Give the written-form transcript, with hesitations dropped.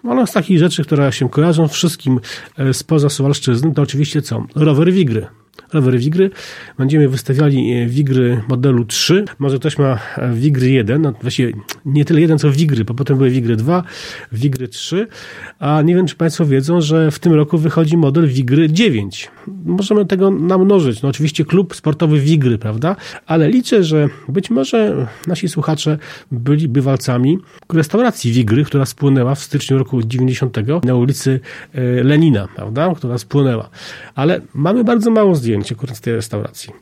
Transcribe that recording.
Ale z takich rzeczy, które się kojarzą wszystkim spoza Suwalszczyzny, to oczywiście co? Rowery Wigry. Rowery Wigry. Będziemy wystawiali Wigry modelu 3. Może ktoś ma Wigry 1, no właściwie nie tyle 1, co Wigry, bo potem były Wigry 2, Wigry 3, a nie wiem, czy Państwo wiedzą, że w tym roku wychodzi model Wigry 9. Możemy tego namnożyć. No oczywiście klub sportowy Wigry, prawda? Ale liczę, że być może nasi słuchacze byli bywalcami restauracji Wigry, która spłynęła w styczniu roku 90 na ulicy Lenina, prawda? Która spłynęła. Ale mamy bardzo mało zdjęć akurat z tej restauracji.